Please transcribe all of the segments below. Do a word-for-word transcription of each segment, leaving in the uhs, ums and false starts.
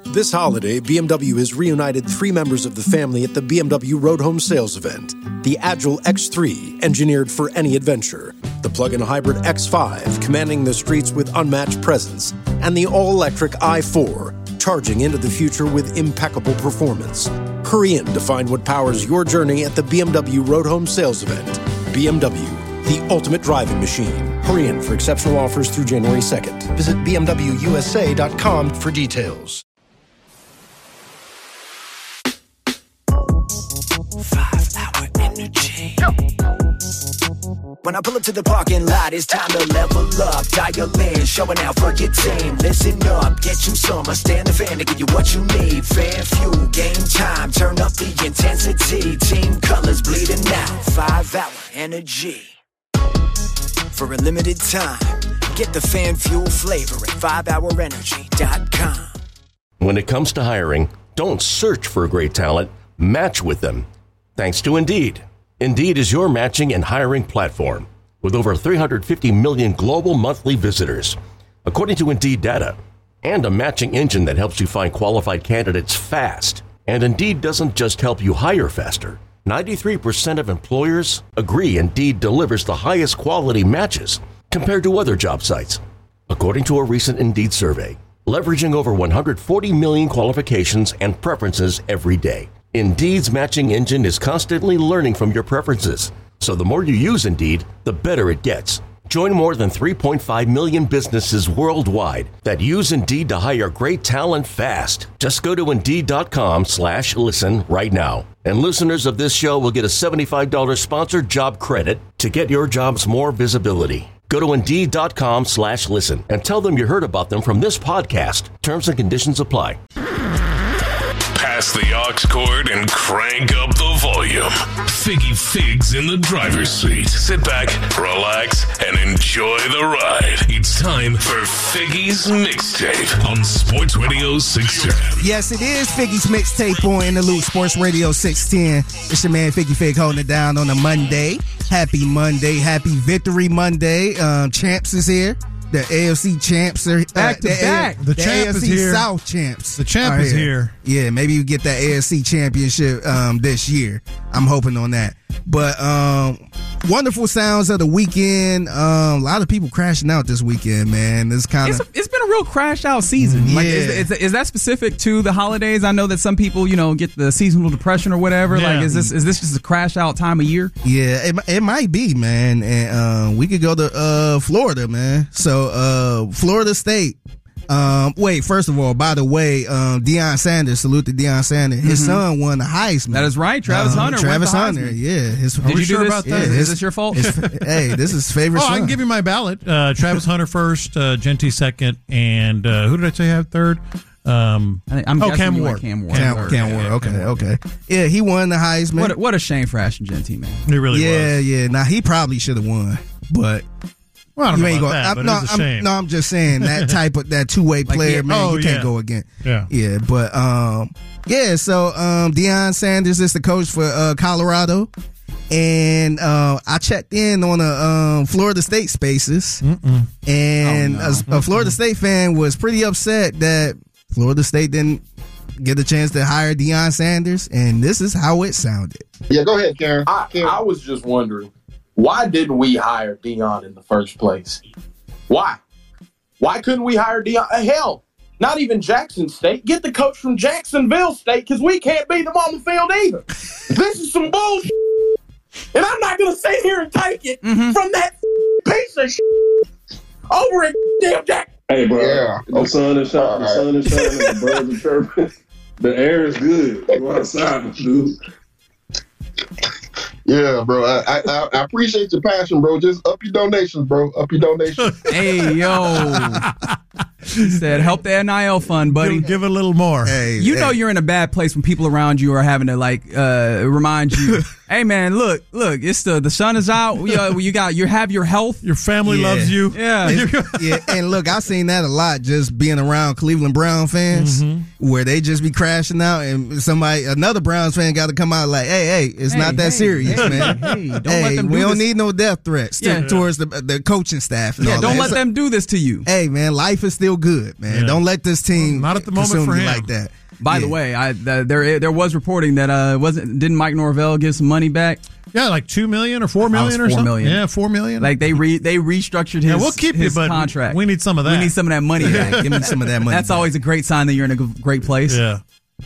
This holiday, B M W has reunited three members of the family at the B M W Road Home Sales event. The Agile X three, engineered for any adventure. The plug-in hybrid X five, commanding the streets with unmatched presence. And the all-electric i four, charging into the future with impeccable performance. Hurry in to find what powers your journey at the B M W Road Home Sales event. B M W, the ultimate driving machine. Hurry in for exceptional offers through January second. Visit B M W U S A dot com for details. Five hour energy. When I pull up to the parking lot, it's time to level up. Dial in, showing out for your team. Listen up, get you some. I stand the fan to give you what you need. Fan fuel, game time. Turn up the intensity. Team colors bleeding out. Five hour energy. For a limited time, get the fan fuel flavor at five hour energy dot com. When it comes to hiring, don't search for great talent, match with them. Thanks to Indeed. Indeed is your matching and hiring platform with over three hundred fifty million global monthly visitors, according to Indeed data, and a matching engine that helps you find qualified candidates fast. And Indeed doesn't just help you hire faster. ninety-three percent of employers agree Indeed delivers the highest quality matches compared to other job sites, according to a recent Indeed survey, leveraging over one hundred forty million qualifications and preferences every day. Indeed's matching engine is constantly learning from your preferences, so the more you use Indeed, the better it gets. Join more than three point five million businesses worldwide that use Indeed to hire great talent fast. Just go to Indeed.com slash listen right now. And listeners of this show will get a seventy-five dollars sponsored job credit to get your jobs more visibility. Go to Indeed.com slash listen and tell them you heard about them from this podcast. Terms and conditions apply. Pass the aux cord and crank up the volume. Figgy Figs in the driver's seat. Sit back, relax, and enjoy the ride. It's time for Figgy's Mixtape on Sports Radio six ten. Yes, it is Figgy's Mixtape on In the Loop, Sports Radio six ten. It's your man Figgy Fig holding it down on a Monday. Happy Monday. Happy Victory Monday. Um, Champs is here. The A F C champs are uh, back to the back. A- The the champ A F C is here. South champs. The champ are is here. Yeah, maybe you get that A F C championship um, this year. I'm hoping on that. But um, wonderful sounds of the weekend. Um, a lot of people crashing out this weekend, man. This kind It's, of a, it's been a real crash out season. Like, Yeah. is, is, is that specific to the holidays? I know that some people, you know, get the seasonal depression or whatever. Yeah. Like, is this is this just a crash out time of year? Yeah, it, it might be, man. And uh, we could go to uh, Florida, man. So uh, Florida State. Um, wait, first of all, by the way, um, Deion Sanders, salute to Deion Sanders. His Mm-hmm. son won the Heisman. That is right. Travis Um, Hunter. Travis wins the Hunter, Heisman. yeah. His, Did you sure do this? about that? Yeah, His- is this your fault? his- hey, this is his favorite Oh, son. I can give you my ballot. Uh, Travis Hunter first, uh, Genty second, and uh, who did I say had third? Um, I think- I'm oh, guessing Cam you went Ward. Cam Ward. Cam, third. Cam Ward. Okay, okay. Yeah, he won the Heisman. What a, what a shame for Ashton Genty, man. It really yeah, was. yeah. Now he probably should have won, but Well, I don't you know ain't about going. that, I'm, but no, it's a I'm, shame. no, I'm just saying that type of that two way player, yeah, man. oh, you can't yeah. go against. Yeah. yeah. But um, yeah. So um, Deion Sanders is the coach for uh, Colorado, and uh, I checked in on a um, Florida State Spaces, Mm-mm. and Oh, no. a, a Florida State fan was pretty upset that Florida State didn't get a chance to hire Deion Sanders, and this is how it sounded. Yeah, go ahead, Karen. I, Karen. I was just wondering, why didn't we hire Deion in the first place? Why? Why couldn't we hire Deion? Uh, hell, not even Jackson State. Get the coach from Jacksonville State, because we can't beat them on the field either. This is some bullshit. And I'm not going to sit here and take it Mm-hmm. from that piece of shit over at damn Jack. Hey, bro, Yeah. the sun is shining, the sun is shining, the birds are chirping. The air is good. Go outside, dude. Yeah, bro. I, I I appreciate your passion, bro. Just up your donations, bro. Up your donations. Hey, yo. He said, help the N I L fund, buddy. Give, give it a little more. Hey, You hey. know you're in a bad place when people around you are having to, like, uh, remind you Hey man, look, look! It's the the sun is out. You, uh, you got you have your health. Your family Yeah. loves you. Yeah, yeah, and look, I've seen that a lot just being around Cleveland Brown fans, Mm-hmm. where they just be crashing out, and somebody, another Browns fan, got to come out like, "Hey, hey, it's Hey, not that hey, serious, hey, man. hey, don't Hey, let them we do don't this. need no death threats to- Yeah. towards the the coaching staff. And yeah. all Don't that. let So- them do this to you. Hey, man, life is still good, man. Yeah. Don't let this team Not at the moment consume for you him. like that. By the Yeah. way, I the, there there was reporting that uh wasn't didn't Mike Norvell give some money back? Yeah, like two million or four That was million or four something. million. Yeah, four million. Like they re they restructured his, Yeah, we'll keep you, his but contract. we need some of that. We need some of that money back. Give me some of that money. That's back. always a great sign that you're in a g- great place. yeah.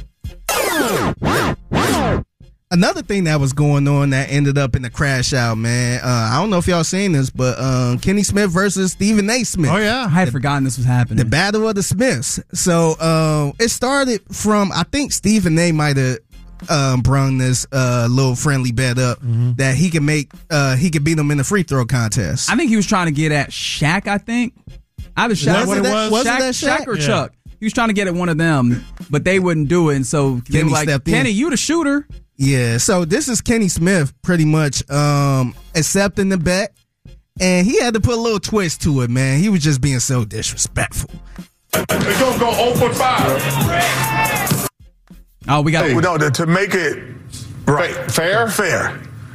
Another thing that was going on that ended up in the crash out, man. Uh, I don't know if y'all seen this, but um, Kenny Smith versus Stephen A. Smith. Oh yeah. I had forgotten this was happening. The Battle of the Smiths. So um, it started from, I think Stephen A. might have um, brung this uh, little friendly bet up Mm-hmm. that he could make, uh, he could beat him in the free throw contest. I think he was trying to get at Shaq. I think either Shaq, that what it was? Was it Shaq, that Shaq? Shaq or Yeah. Chuck. He was trying to get at one of them, but they wouldn't do it. And so they Kenny were like, stepped in. "Kenny, you the shooter." Yeah, so this is Kenny Smith pretty much um, accepting the bet, and he had to put a little twist to it, man. He was just being so disrespectful. It's gonna go zero for five. Oh, we got Hey, no, to, to make it right, fair, fair,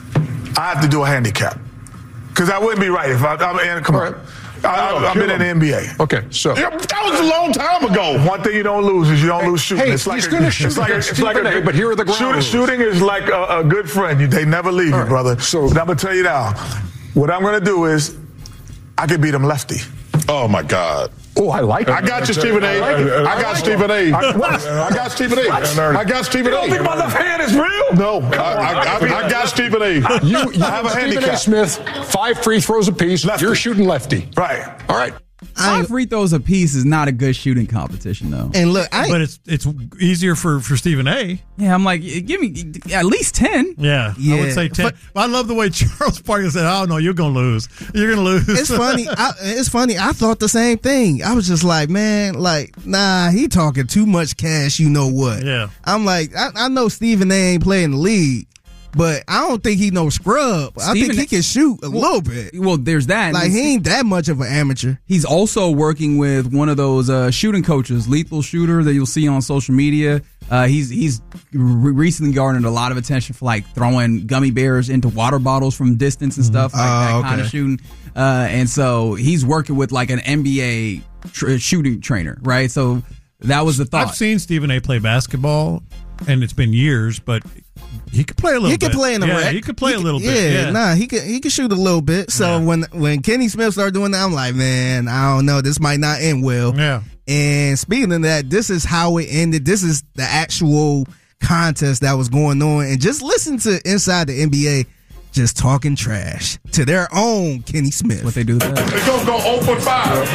I have to do a handicap because that wouldn't be right if I, I'm in. Come on, I, I, I've been in the N B A. Okay, so Yeah, that was a long time ago. One thing you don't lose is you don't lose shooting. hey, it's like he's a, gonna shoot it's like a, against it's like a, Stephen A., but here are the ground shooting, rules. shooting is like a, a good friend. You, they never leave you, right, brother. so- but I'm gonna tell you now, what I'm gonna do is I can beat him lefty. oh my God. Oh, I like it. I got you, Stephen A. I like it. I got Stephen A. I what? I got Stephen A. I got Stephen A. You don't think my left hand is real? No, I, I, I, I got Stephen A. You, you I have a Stephen handicap. A. Smith, five free throws apiece. Lefty. You're shooting lefty. Right. All right. Five free throws apiece is not a good shooting competition, though. And look, I But it's it's easier for, for Stephen A. Yeah, I'm like, give me at least ten. Yeah, I Yeah, would say ten. but- But I love the way Charles Parker said, "Oh no, you're gonna lose. You're gonna lose." it's funny. I, it's funny. I thought the same thing. I was just like, man, like, nah, he talking too much cash. You know what? Yeah. I'm like, I, I know Stephen A. ain't playing the league, but I don't think he no scrub. I think Stephen he A- can shoot a little bit. Well, there's that. Like he ain't that much of an amateur. He's also working with one of those uh, shooting coaches, Lethal Shooter, that you'll see on social media. Uh, he's he's re- recently garnered a lot of attention for like throwing gummy bears into water bottles from distance and stuff, like Oh, that okay. kind of shooting. Uh, and so he's working with like an N B A tr- shooting trainer, right? So that was the thought. I've seen Stephen A. play basketball, and it's been years, but he could play a little He bit. could play in the yeah, rec. he could play He a little could- bit. Yeah, Yeah, nah, he could he could shoot a little bit. So Yeah. when when Kenny Smith started doing that, I'm like, man, I don't know, this might not end well. Yeah. And speaking of that, this is how it ended. This is the actual contest that was going on, and just listen to inside the N B A. Just talking trash to their own Kenny Smith. what they do with that. It's gonna go zero for five.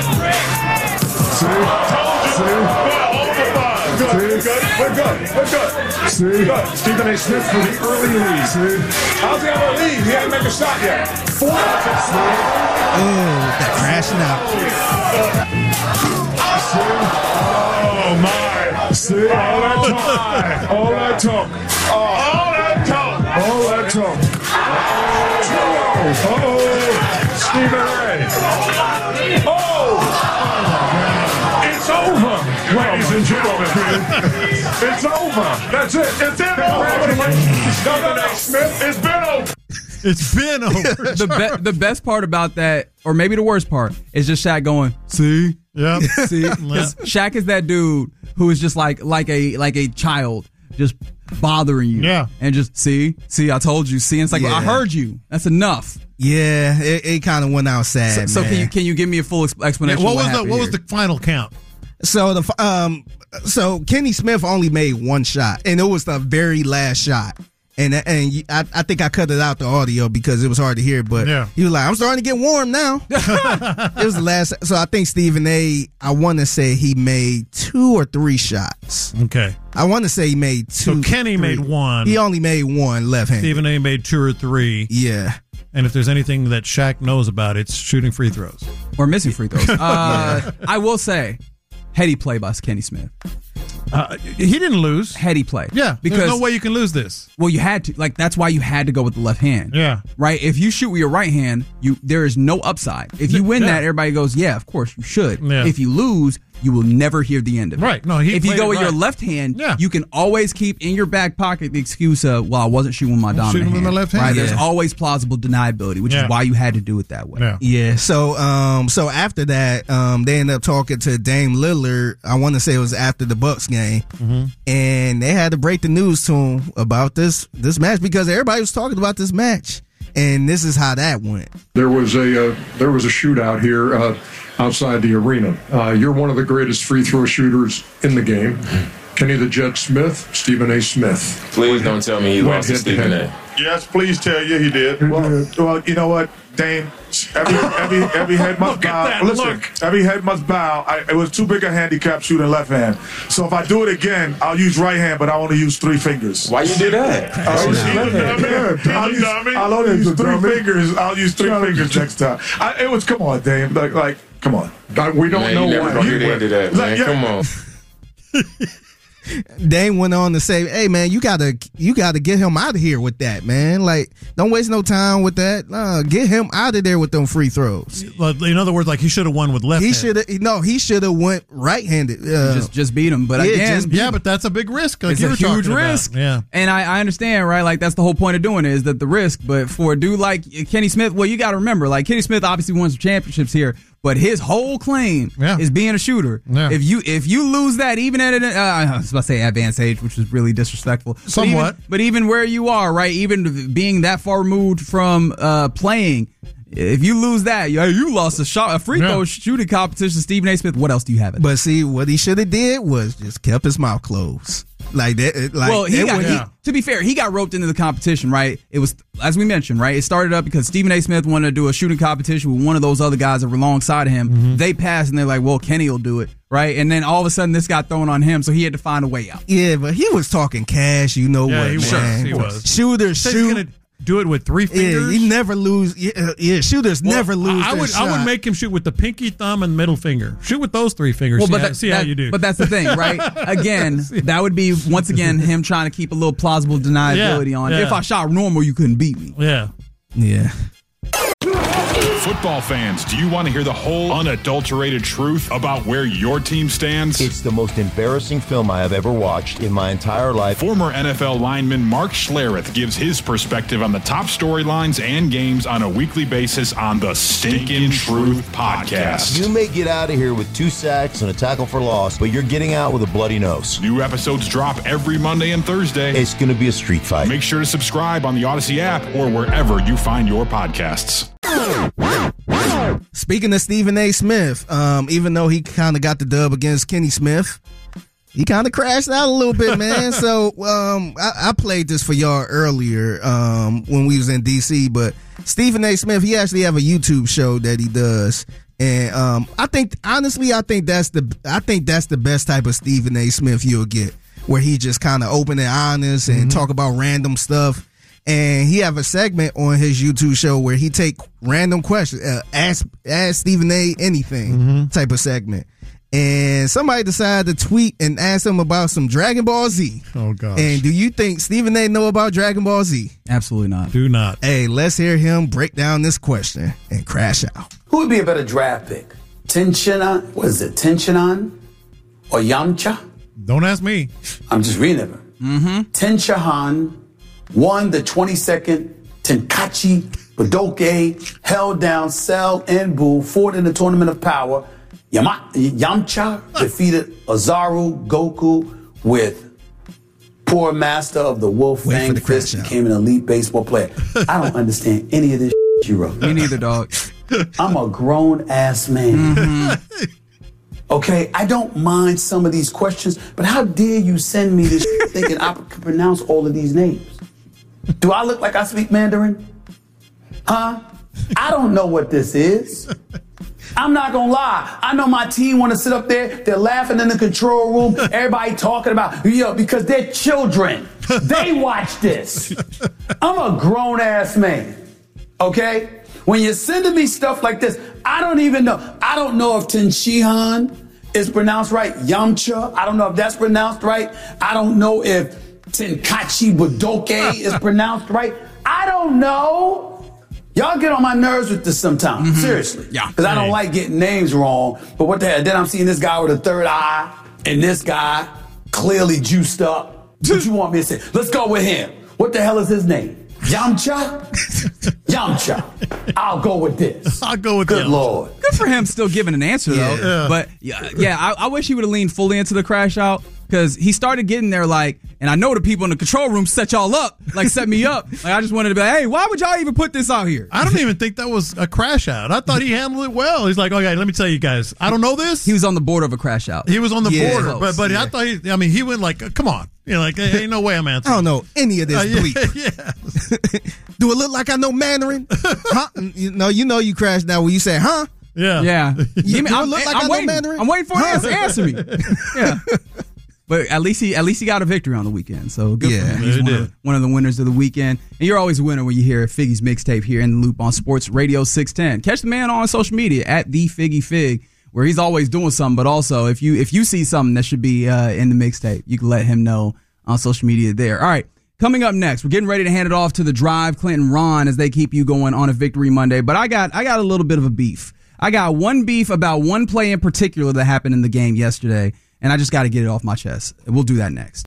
See? Told you. zero for five. Good. We're good. We're good. We're good. See? Good. Stephen A. Smith for the early lead. See? How's he gonna lead? He hasn't make a shot yet. Four. Oh, that crashing out. Oh my. See? All that talk. All that talk. All that talk. All that talk. Oh, Stephen A. Oh! It's over, ladies and gentlemen. It's over. That's it. It's in over. Stephen A. Smith, it's been over. it's been over. the be- the best part about that, or maybe the worst part, is just Shaq going, see, Yep. see, 'Cause Shaq is that dude who is just like like a like a child, just bothering you, Yeah. and just see, see, I told you, see, and it's like, well, I Yeah. heard you. That's enough. Yeah, it, it kind of went out sad. So, so man. can you can you give me a full ex- Yeah, explanation? what of was the happened what was here? the final count? So the um, so Kenny Smith only made one shot, and it was the very last shot. And and you- I, I think I cut it out the audio because it was hard to hear. But Yeah. he was like, "I'm starting to get warm now." It was the last. So I think Stephen A. I want to say he made two or three shots. Okay, I want to say he made two. so Kenny three. made one. He only made one left hand. Stephen A. made two or three. Yeah. And if there's anything that Shaq knows about, it's shooting free throws. or missing free throws? Uh, I will say, heady play by Kenny Smith. Uh, he didn't lose. Had he played. Yeah, because there's no way you can lose this. Well, you had to. Like, that's why you had to go with the left hand. Yeah. Right? If you shoot with your right hand, you there is no upside. If you win Yeah. that, everybody goes, yeah, of course, you should. Yeah. If you lose, you will never hear the end of it. Right. No, he If you played go it with your right. left hand, Yeah. you can always keep in your back pocket the excuse of, well, I wasn't shooting with my dominant shooting with hand. my left hand. Right? There's Yeah. always plausible deniability, which Yeah. is why you had to do it that way. Yeah. Yeah. So, um, so after that, um, they ended up talking to Dame Lillard. I want to say it was after the Bucks game, Mm-hmm. and they had to break the news to him about this this match because everybody was talking about this match, and this is how that went. There was a uh, there was a shootout here uh, outside the arena. Uh, you're one of the greatest free throw shooters in the game. Kenny the Jet Smith, Stephen A. Smith. Please don't tell me he Went lost to head to Stephen head. A. Yes, please tell you he did. Well, well, you know what, Dame? Every every every head must Look at bow. that Listen, look. every head must bow. I, it was too big a handicap shooting left hand. So if I do it again, I'll use right hand, but I only use three fingers. Why you do that? I'll use left hand. I'll, use, I'll only use three fingers. I'll use three fingers next time. I, it was come on, Dame. Like like come on. Uh, we don't Man, know you never why. gonna hear the end of that, man. Like, yeah. Come on. Dame went on to say, "Hey man, you gotta you gotta get him out of here with that, man. Like, don't waste no time with that. Uh, get him out of there with them free throws. Well, in other words, like he should have won with left He hand. should have no. He should have went right handed. Uh, Just just beat him. But Yeah, again, just beat Yeah, but that's a big risk. Like it's you a were huge talking about. risk. Yeah. And I, I understand, right? Like, that's the whole point of doing it is that the risk. But for a dude like Kenny Smith, well, you got to remember, like, Kenny Smith obviously won some championships here, but his whole claim Yeah. is being a shooter. Yeah. If you if you lose that, even at an, uh, I was about to say advanced age, which was really disrespectful. But Somewhat. even, but even where you are, right? Even being that far removed from uh, playing, if you lose that, you, you lost a shot, a free Yeah. throw shooting competition. Stephen A. Smith. What else do you have? It? but see, what he should have did was just kept his mouth closed. Like that. it- Like well, he it got, was- he- yeah. to be fair, he got roped into the competition, right? It was, as we mentioned, right? It started up because Stephen A. Smith wanted to do a shooting competition with one of those other guys that were alongside of him. Mm-hmm. They passed, and they're like, well, Kenny will do it, right? And then all of a sudden, this got thrown on him, so he had to find a way out. Yeah, but he was talking cash. You know Yeah, what? he was. man. He was. Shooters Said he's shoot. gonna do it with three Yeah, fingers. he never lose. Yeah, uh, yeah shooters Well, never lose. I their would I would shot. make him shoot with the pinky, thumb, and middle finger. Shoot with those three fingers. Well, see but how, that- see how that- you do. But that's the thing, right? Again, that would be once again him trying to keep a little plausible deniability Yeah, on. yeah. If I shot normal, you couldn't beat me. yeah. Yeah. Football fans, do you want to hear the whole unadulterated truth about where your team stands? It's the most embarrassing film I have ever watched in my entire life. Former N F L lineman Mark Schlereth gives his perspective on the top storylines and games on a weekly basis on the Stinkin' Truth Podcast. You may get out of here with two sacks and a tackle for loss, but you're getting out with a bloody nose. New episodes drop every Monday and Thursday. It's going to be a street fight. Make sure to subscribe on the Odyssey app or wherever you find your podcasts. Speaking of Stephen A. Smith, um, even though he kind of got the dub against Kenny Smith, he kind of crashed out a little bit, man. So um, I, I played this for y'all earlier um, when we was in D C, but Stephen A. Smith, he actually have a YouTube show that he does. And um, I think, honestly, I think that's the I think that's the best type of Stephen A. Smith you'll get, where he just kind of open and honest and Mm-hmm. talk about random stuff. And he have a segment on his YouTube show where he take random questions, uh, ask ask Stephen A. anything Mm-hmm. type of segment. And somebody decided to tweet and ask him about some Dragon Ball Z. Oh gosh. And do you think Stephen A. know about Dragon Ball Z? Absolutely not. Do not. Hey, let's hear him break down this question and crash out. Who would be a better draft pick? Tenchinan, what is it, Tenchinan or Yamcha? Don't ask me. I'm just reading it. Mm-hmm. Tenchahan won the twenty-second Tenkaichi Budokai, held down Cell and Buu, fought in the Tournament of Power. Yama- Yamcha defeated Ozaru Goku with poor master of the Wolf Wait for Fang the Fist, crash out. became an elite baseball player. I don't understand any of this you wrote. Me neither, dog. I'm a grown ass man. Okay, I don't mind some of these questions, but how dare you send me this thinking I can pronounce all of these names? Do I look like I speak Mandarin? Huh? I don't know what this is. I'm not gonna lie. I know my team want to sit up there. They're laughing in the control room. Everybody talking about, you know, because they're children. They watch this. I'm a grown ass man. Okay? When you're sending me stuff like this, I don't even know. I don't know if Tenshinhan is pronounced right. Yamcha, I don't know if that's pronounced right. I don't know if Tenkachi Budoke is pronounced right. I don't know. Y'all get on my nerves with this sometimes. Mm-hmm. Seriously. Yeah. Because I don't Hey. like getting names wrong. But what the hell? Then I'm seeing this guy with a third eye and this guy clearly juiced up. What you want me to say? Let's go with him. What the hell is his name? Yamcha? Yamcha. I'll go with this. I'll go with Good Yamcha. Lord. Good for him still giving an answer, though. Yeah. But, yeah, yeah I, I wish he would have leaned fully into the crash out because he started getting there like, and I know the people in the control room set y'all up, like set me up. Like I just wanted to be like, hey, why would y'all even put this out here? I don't even think that was a crash out. I thought he handled it well. He's like, okay, let me tell you guys, I don't know this. He was on the border of a crash out. He was on the Yeah. border, Close, but but yeah. I thought he. I mean, he went like, come on, you know, like ain't no way I'm I answering. don't know any of this Uh, yeah, bleep. yeah. Do it look like I know Mandarin? huh? You know, you know you crashed now when you say, huh? Yeah. Yeah. You, me- do it I'm, look like I'm I know waiting. Mandarin? I'm waiting for him to answer me. Yeah. But at least he at least he got a victory on the weekend. So good Yeah, for him. He's he one did. of, one of the winners of the weekend. And you're always a winner when you hear Figgy's mixtape here in the loop on Sports Radio six ten. Catch the man on social media at the Figgy Fig, where he's always doing something. But also, if you if you see something that should be uh, in the mixtape, you can let him know on social media there. All right. Coming up next, we're getting ready to hand it off to the Drive, Clint and Ron, as they keep you going on a Victory Monday. But I got I got a little bit of a beef. I got one beef about one play in particular that happened in the game yesterday, and I just got to get it off my chest. We'll do that next.